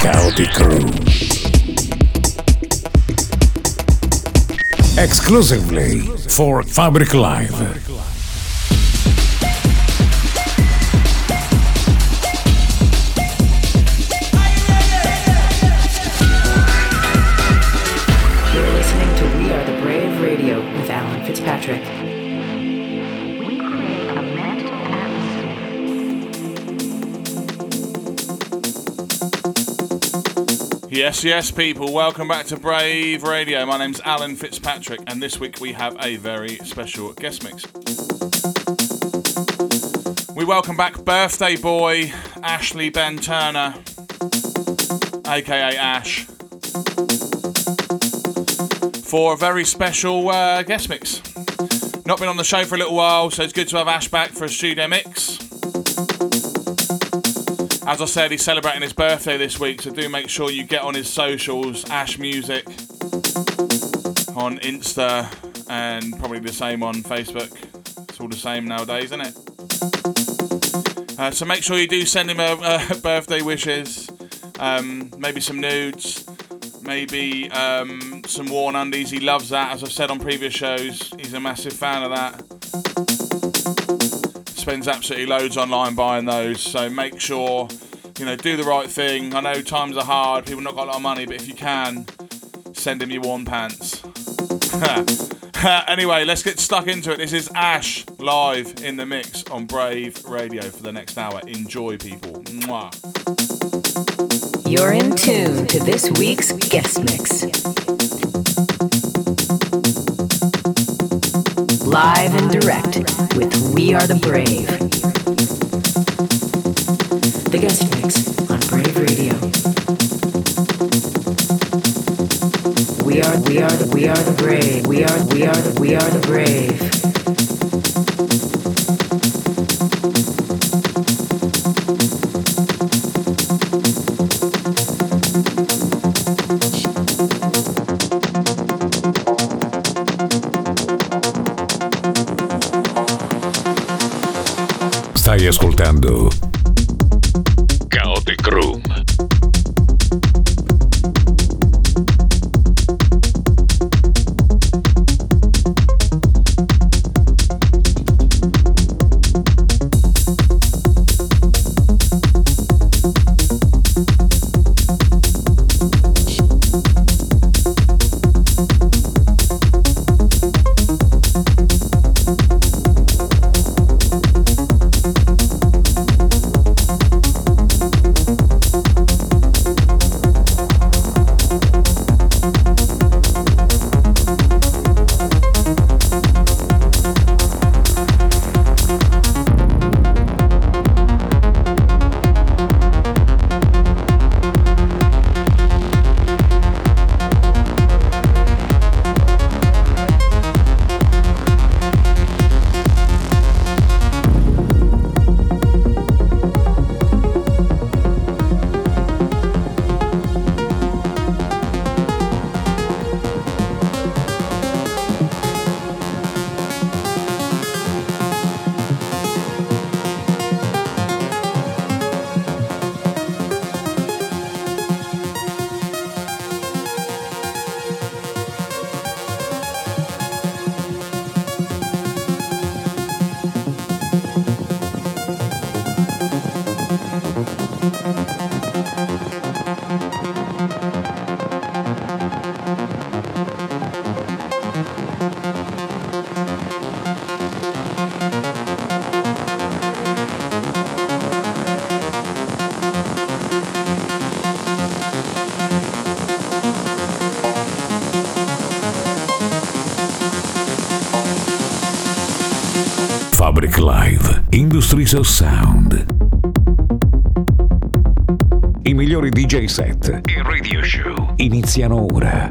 Chaotic Crew. Exclusively for Fabric Live. Fitzpatrick. We create a magical atmosphere. Yes, people, welcome back to Brave Radio. My name's Alan Fitzpatrick, and this week we have a very special guest mix. We welcome back birthday boy Ashley Ben Turner, aka Ash, for a very special guest mix. Not been on the show for a little while, so it's good to have Ash back for a studio mix. As I said, he's celebrating his birthday this week, so do make sure you get on his socials, Ash Music, on Insta, and probably the same on Facebook. It's all the same nowadays, isn't it? So make sure you do send him a birthday wishes, maybe some nudes, maybe some worn undies. He loves that, as I've said on previous shows. He's a massive fan of that. Spends absolutely loads online buying those, so make sure, do the right thing. I know times are hard, people not got a lot of money, but if you can, send him your worn pants. Anyway, let's get stuck into it. This is Ash live in the mix on Brave Radio for the next hour. Enjoy, people. Mwah. You're in tune to this week's guest mix. Live and direct with We Are the Brave. The guest mix on Brave Radio. We are the brave. We are the brave. Stai ascoltando Chaotic Room. Fabric Live, Industries of Sound. I migliori DJ set e radio show iniziano ora.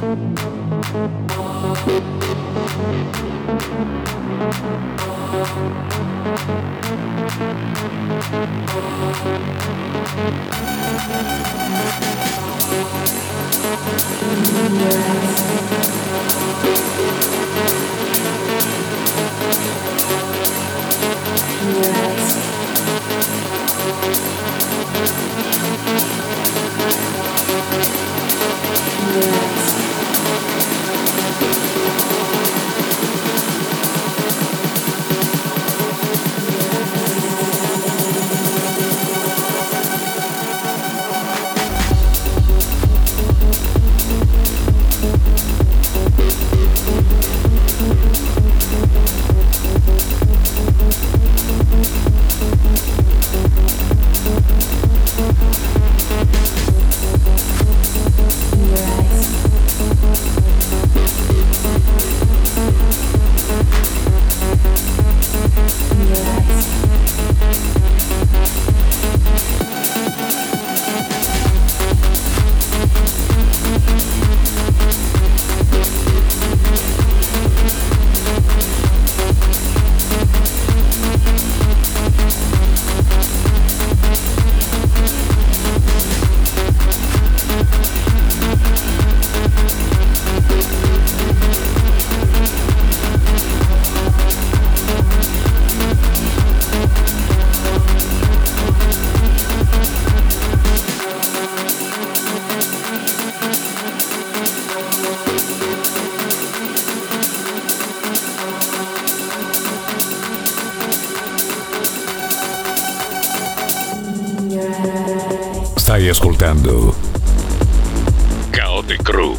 Stai ascoltando Chaotic Room.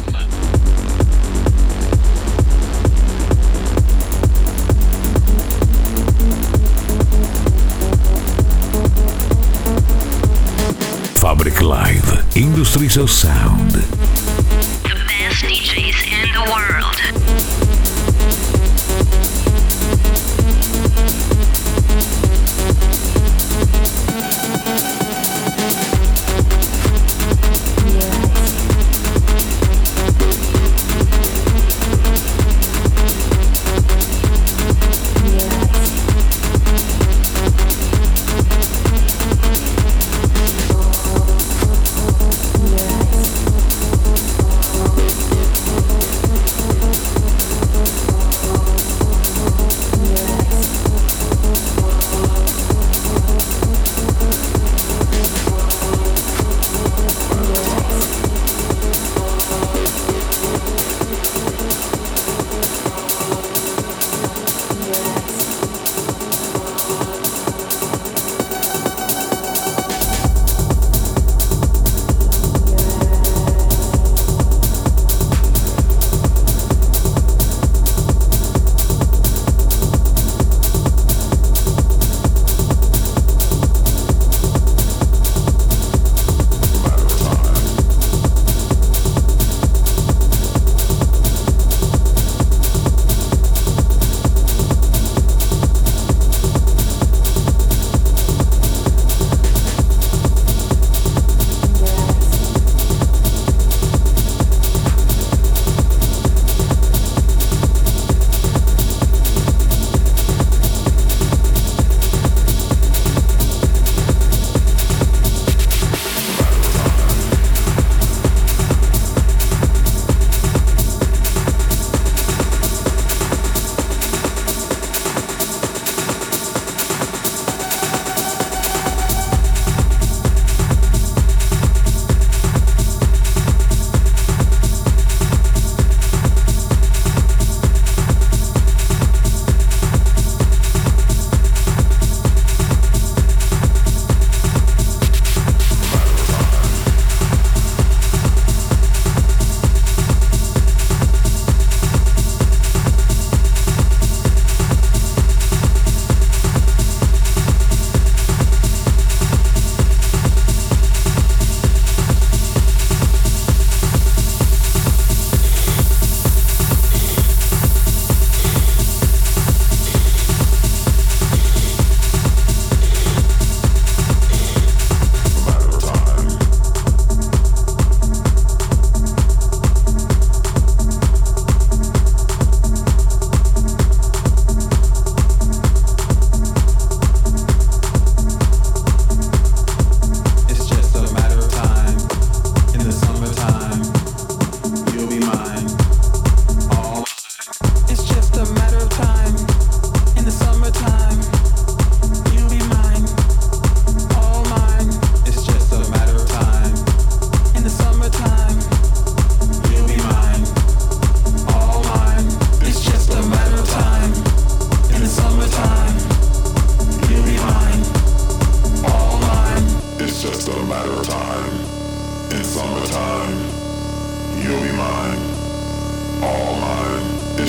Fabric Live, Industries of Sound. The best DJs in the world.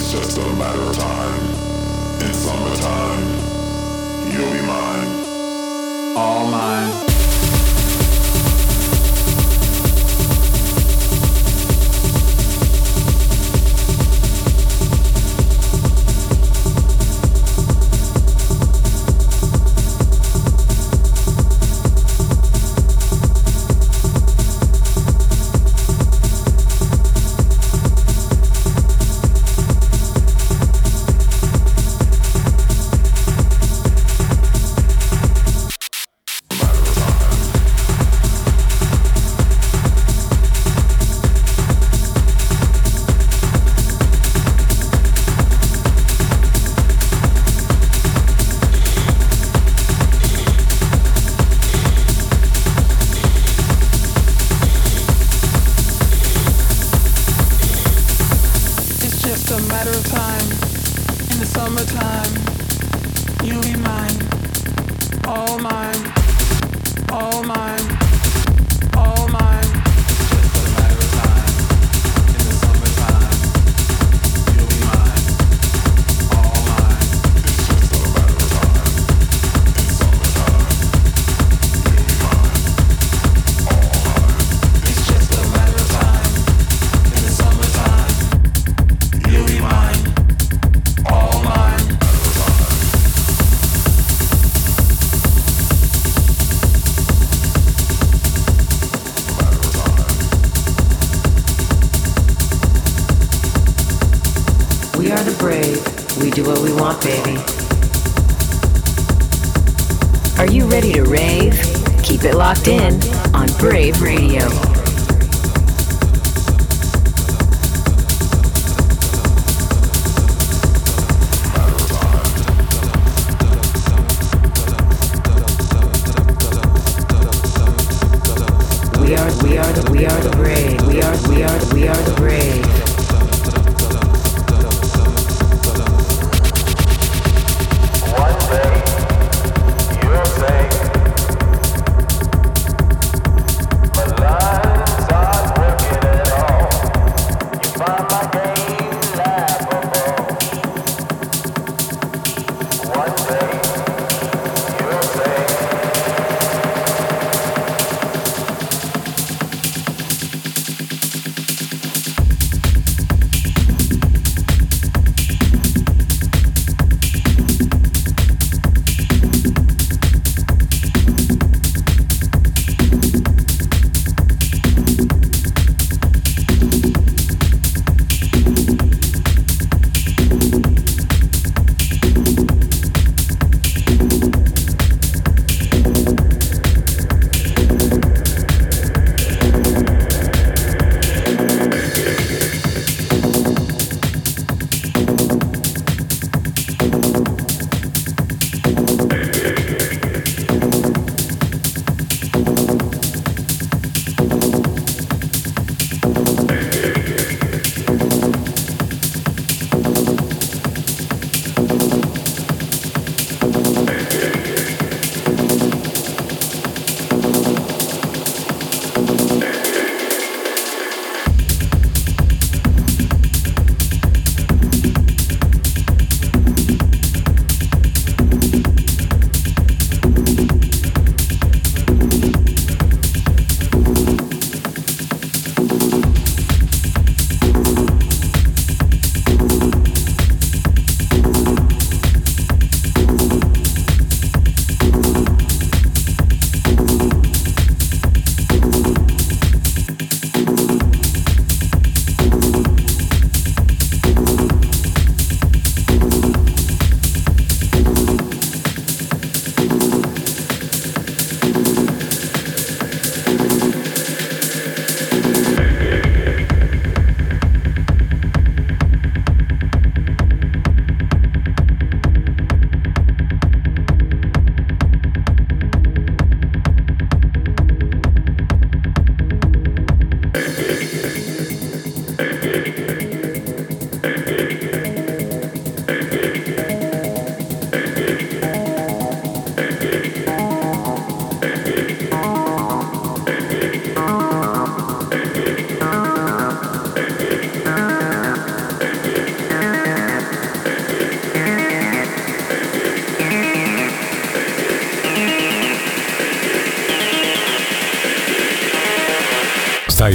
Alive.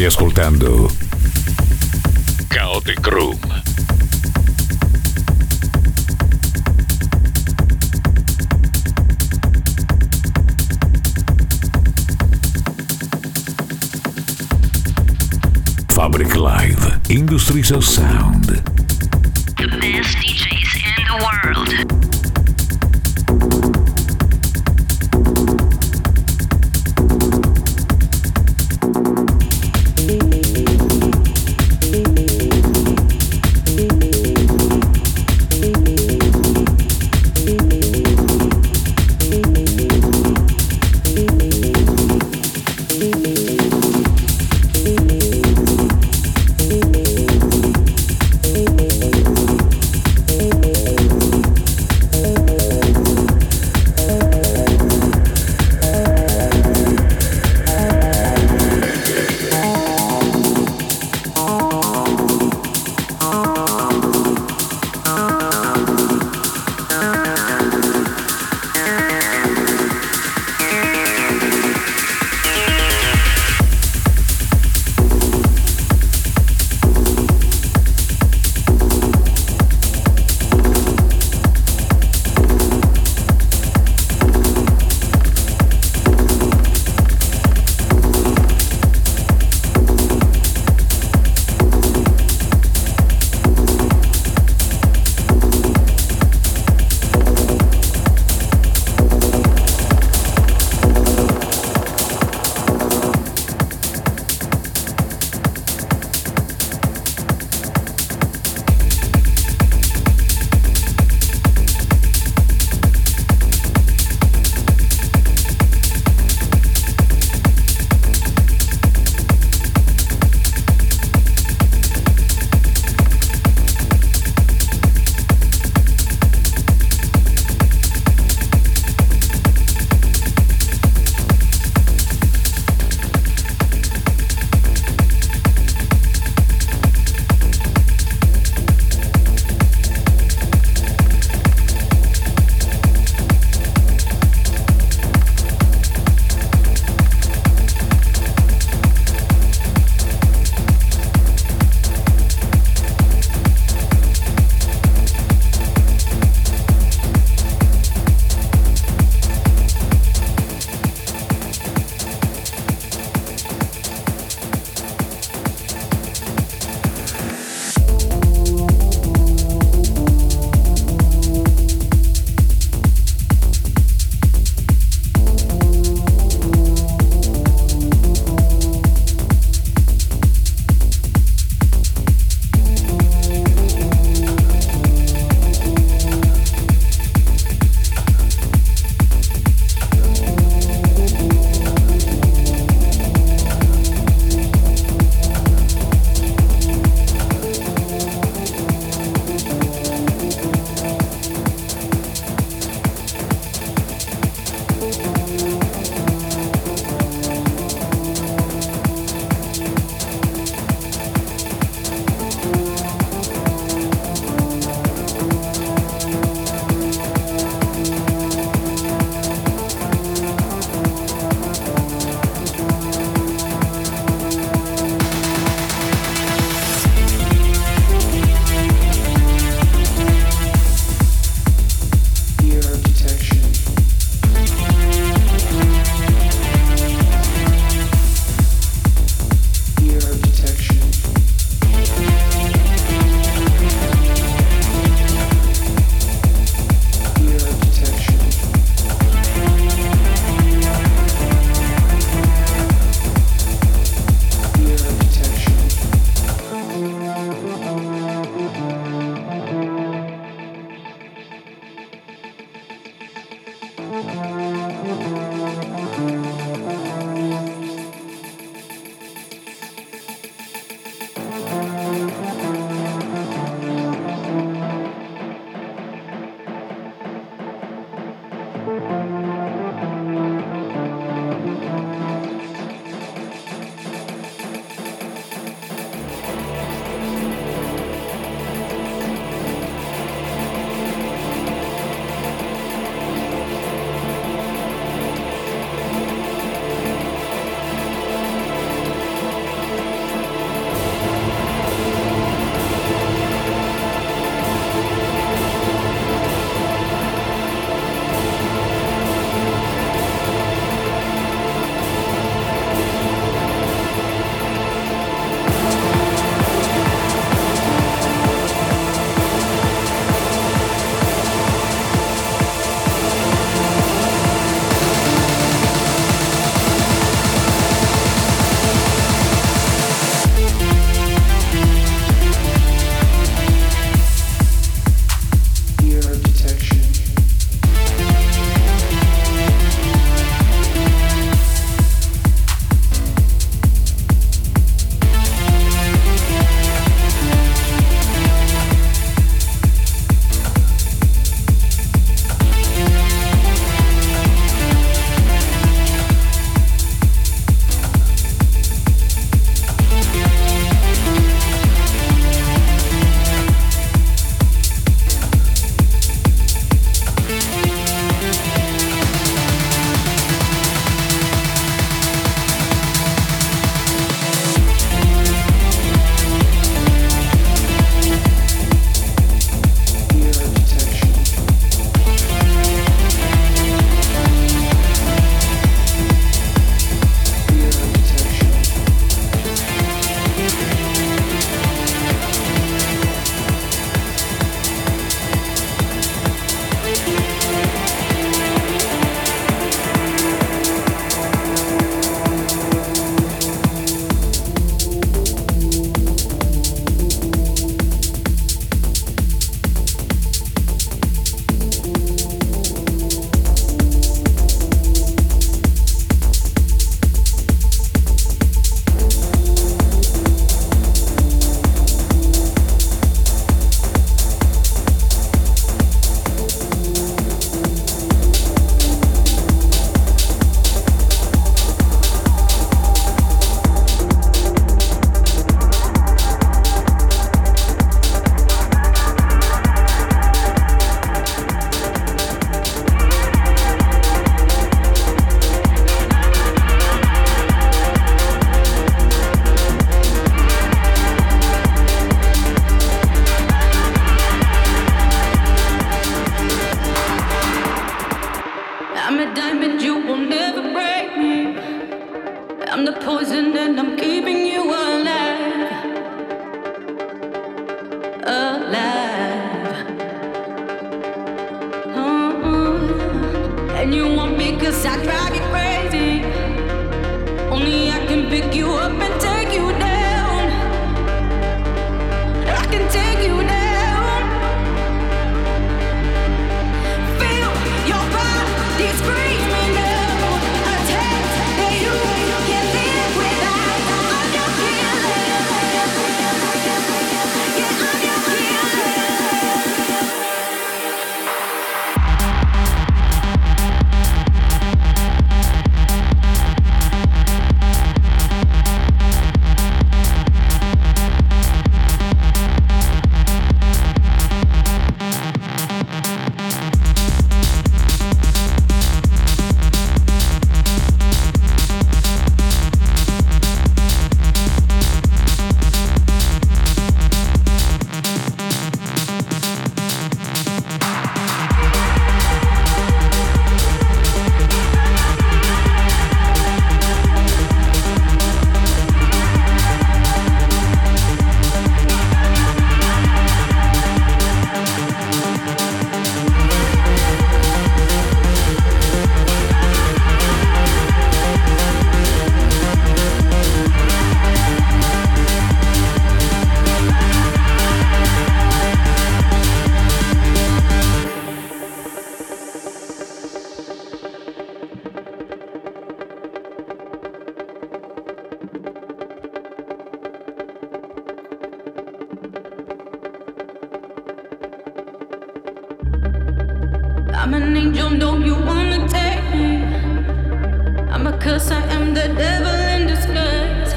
ascoltando Chaotic Room. Fabric Live, Industries of Sound. The best DJs in the world. me 'cause I drive you crazy. Only I can pick you up and take you down. I can take you down. Feel your body screaming out a taste that you can't live without. I'm your killer. Yeah, I'm your killer. I'm an angel, don't you wanna take me? I'm a curse, I am the devil in disguise.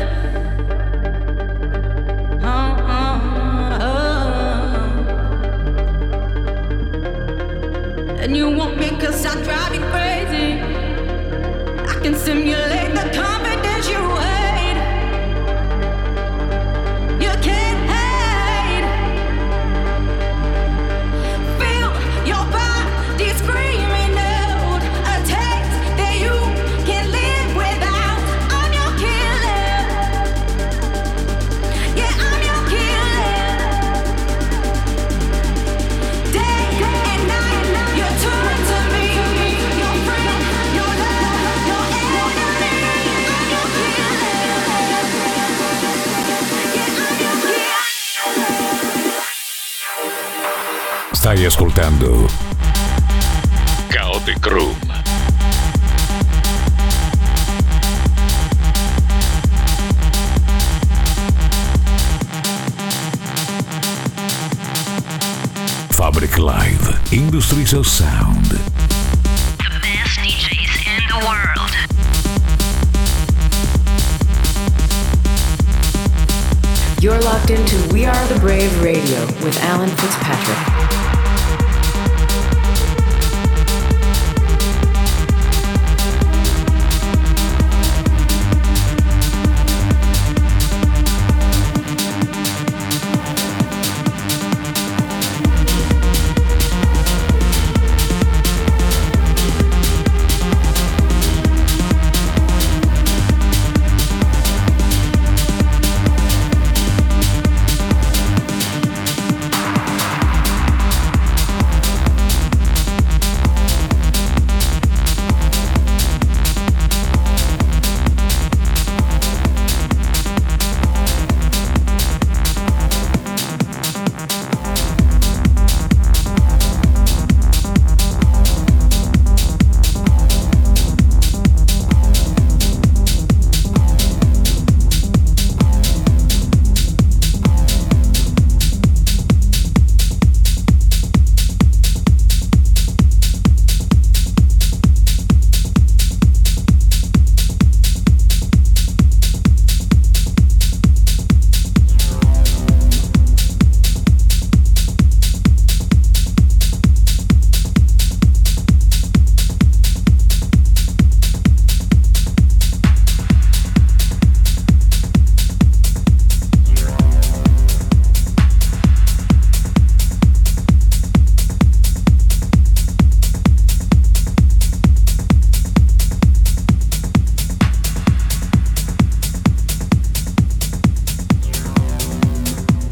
And you want me 'cause I drive you crazy. I can simulate the confidence you hate. You can't hide. Feel your body screaming out a taste that you can't live without. I'm your killer. Yeah, I'm your killer. Day and night, you turn to me. Your friend, your love, your enemy. I'm your killer. Yeah, I'm your killer. Stai ascoltando Chaotic Room. Fabric Live, Industries of Sound. The best DJs in the world. You're locked into We Are the Brave Radio with Alan Fitzpatrick.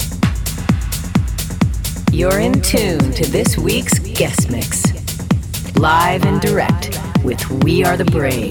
You're in tune to this week's guest mix. live and direct with We Are the Brave.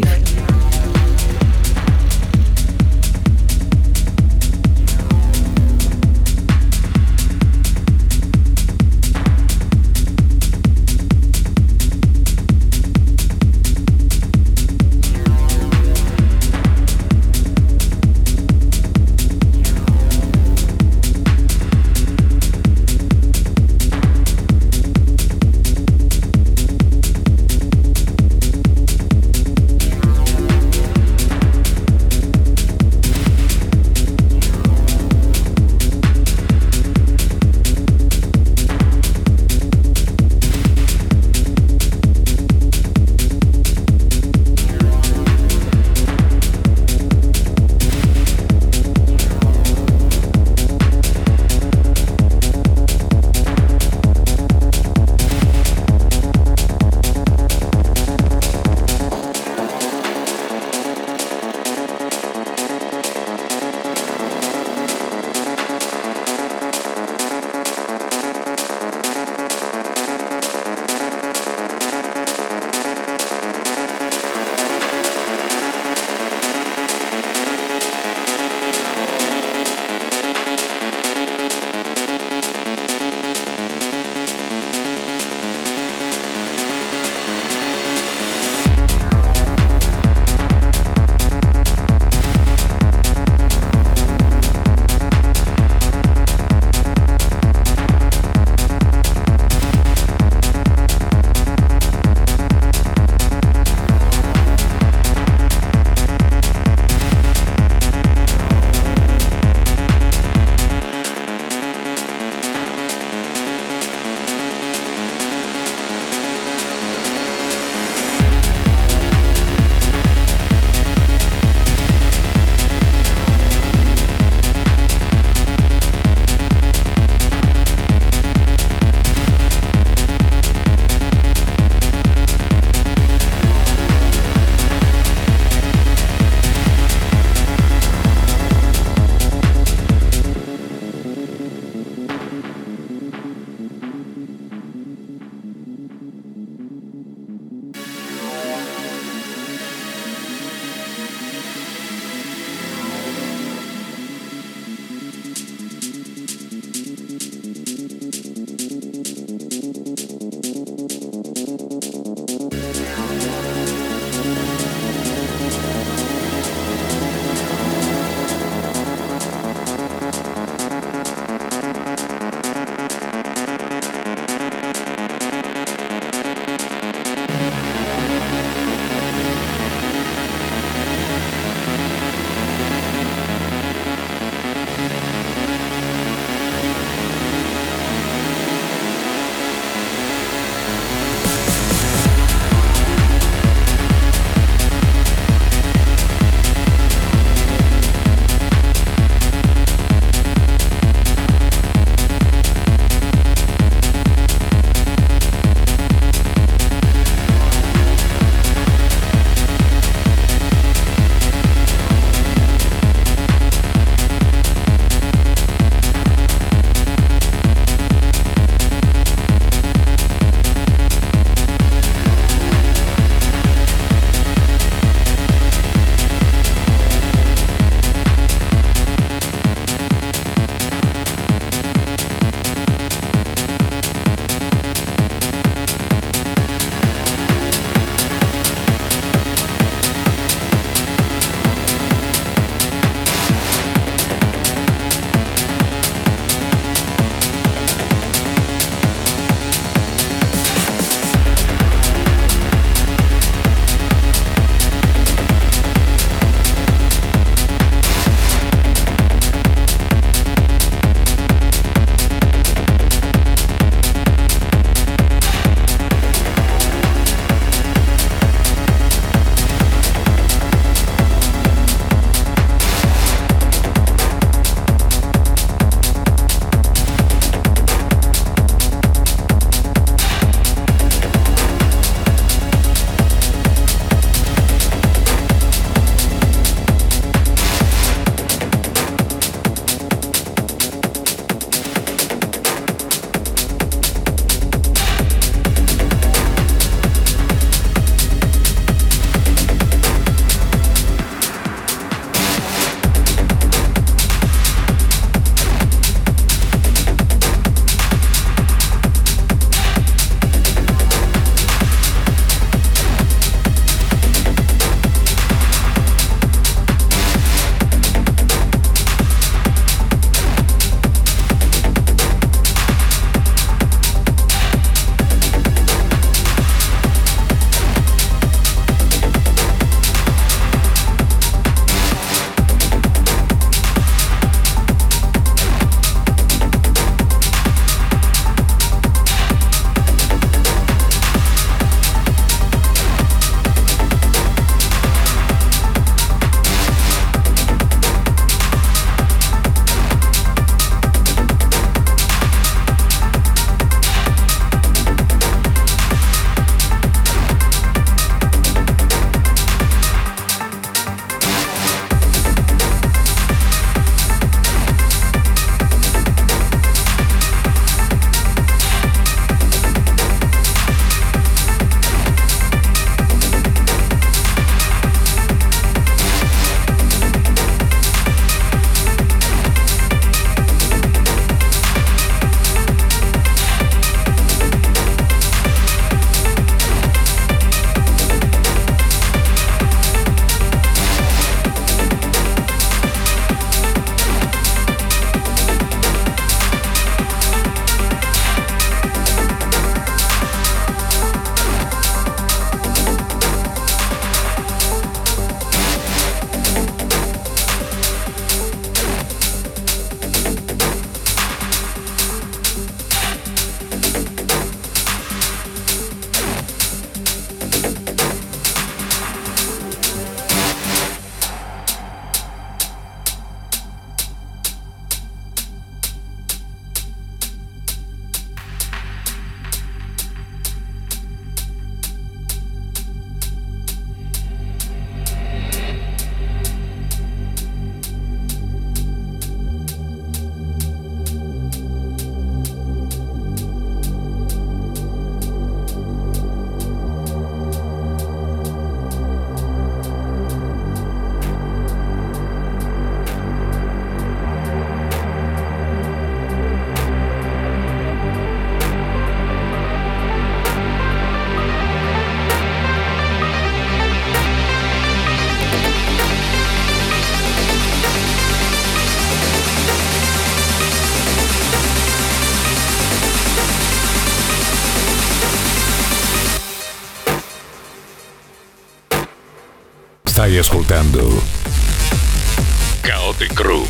Stai ascoltando Chaotic Room.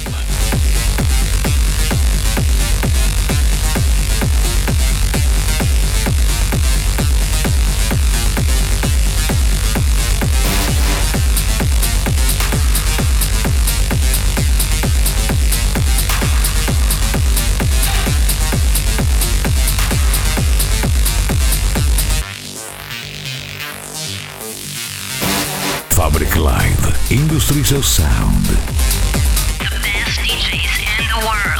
Fabric Live, Industries of Sound. The best DJs in the world.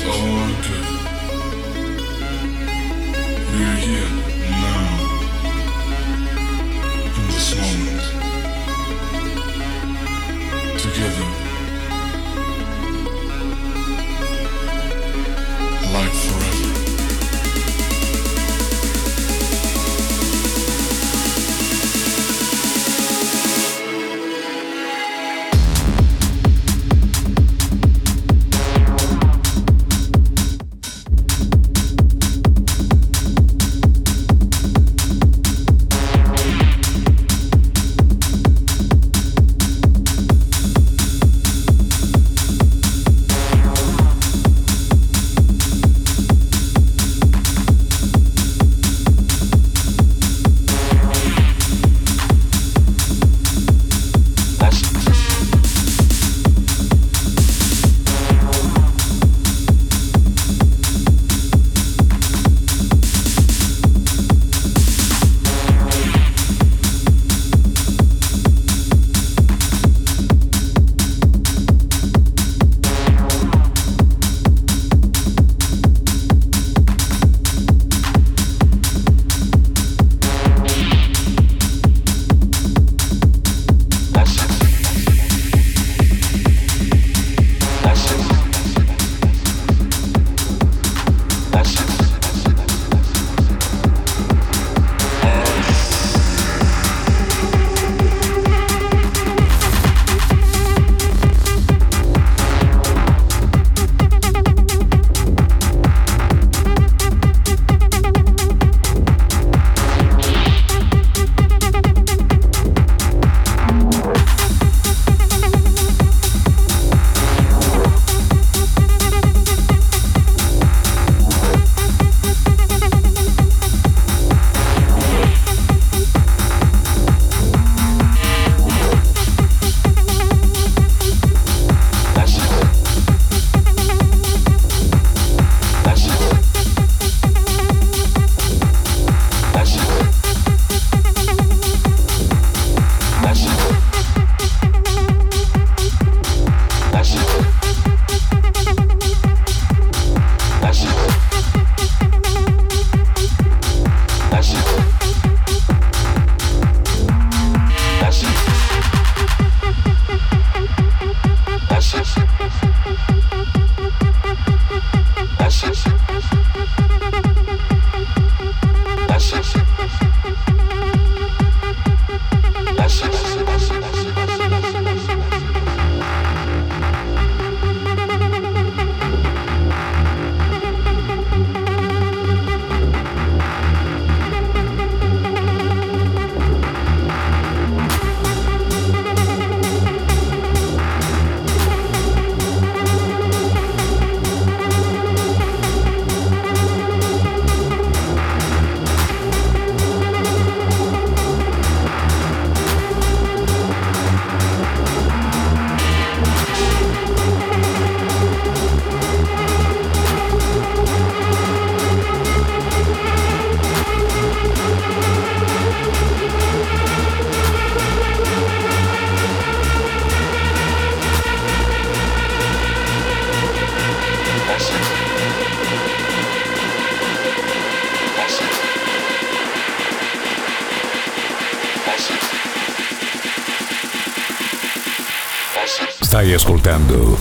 Stai ascoltando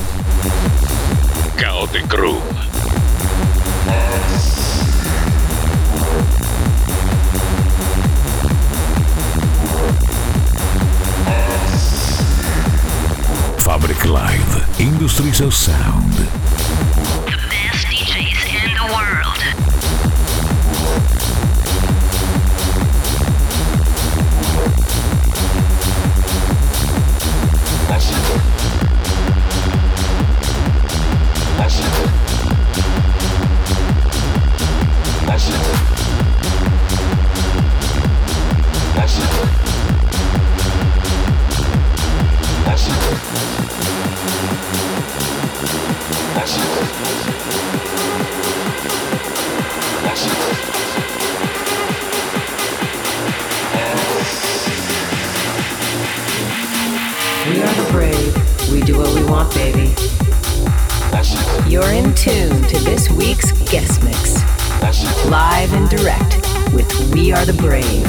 Chaotic Groove. Fabric Live, Industries of Sound. The best DJs in the world. We are the brave. We do what we want, baby. You're in tune to this week's guest mix. Live and direct with We Are the Brave.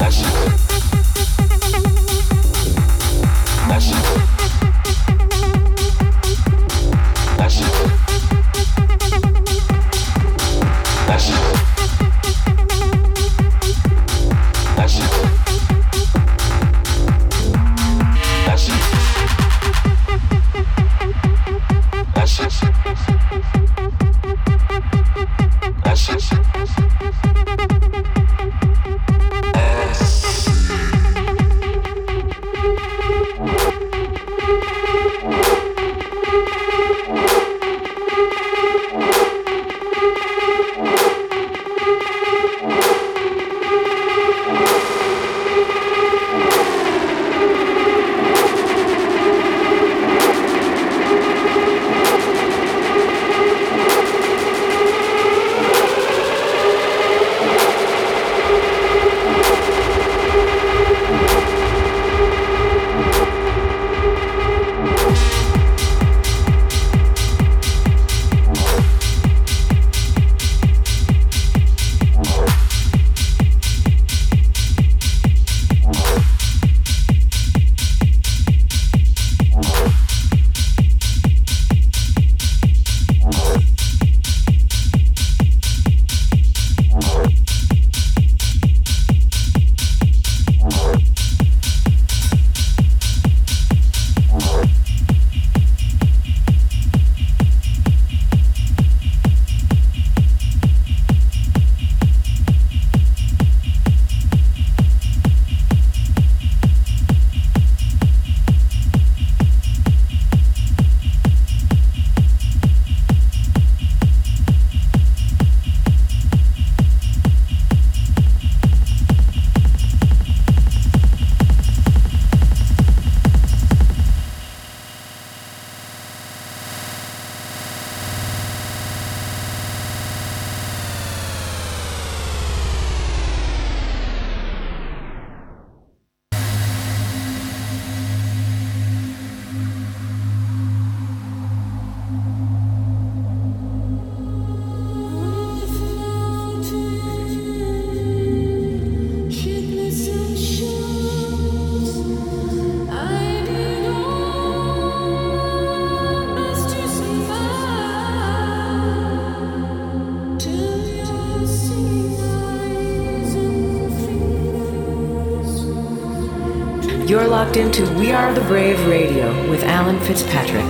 You're locked into We Are the Brave Radio with Alan Fitzpatrick.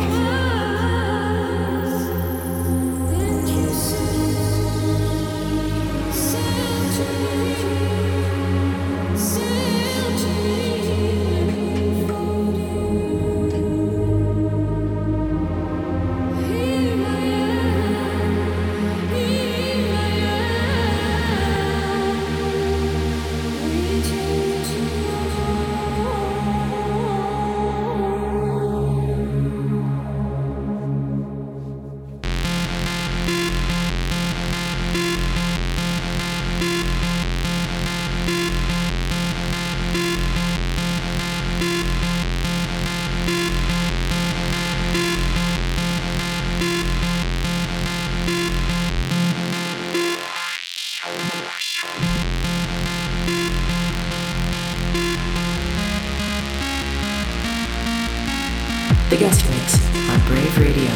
The guest mix on Brave Radio.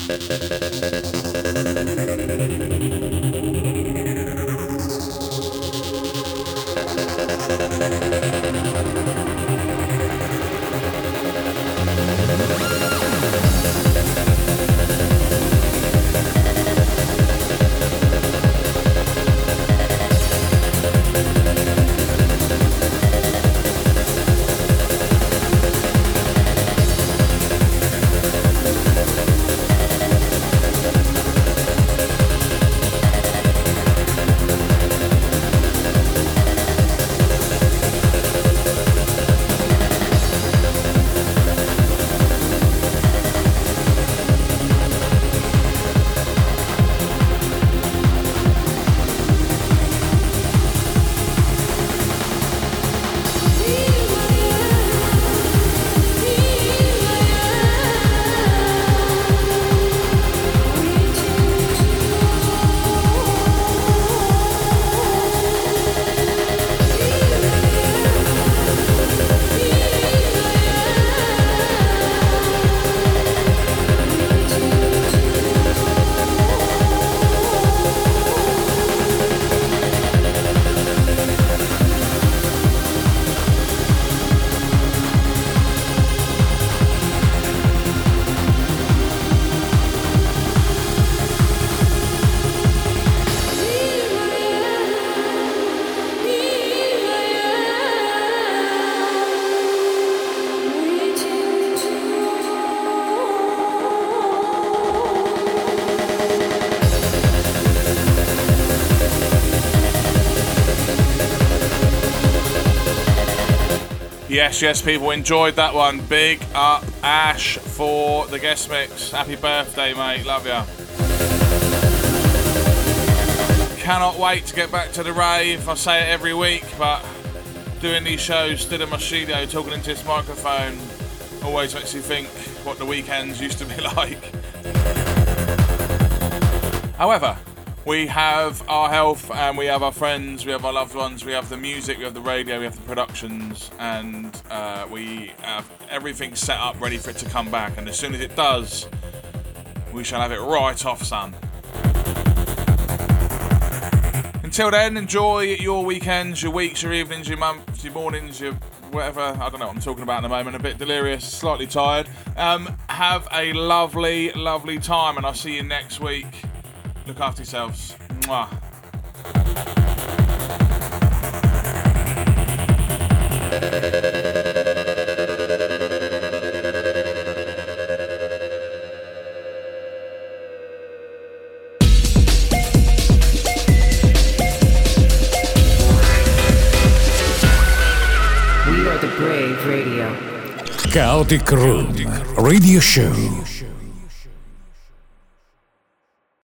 Yes, people enjoyed that one. Big up Ash for the guest mix. Happy birthday, mate. Love ya. Cannot wait to get back to the rave. I say it every week, but doing these shows, stood in my studio, talking into this microphone, always makes you think what the weekends used to be like. However, we have our health and we have our friends, we have our loved ones, we have the music, we have the radio, we have the productions, and we have everything set up ready for it to come back. And as soon as it does, we shall have it right off, son. Until then, enjoy your weekends, your weeks, your evenings, your months, your mornings, your whatever. I don't know what I'm talking about at the moment. A bit delirious, slightly tired. Have a lovely, lovely time, and I'll see you next week. Look after yourselves. Mwah. We are the Brave Radio. Chaotic Room Radio Show.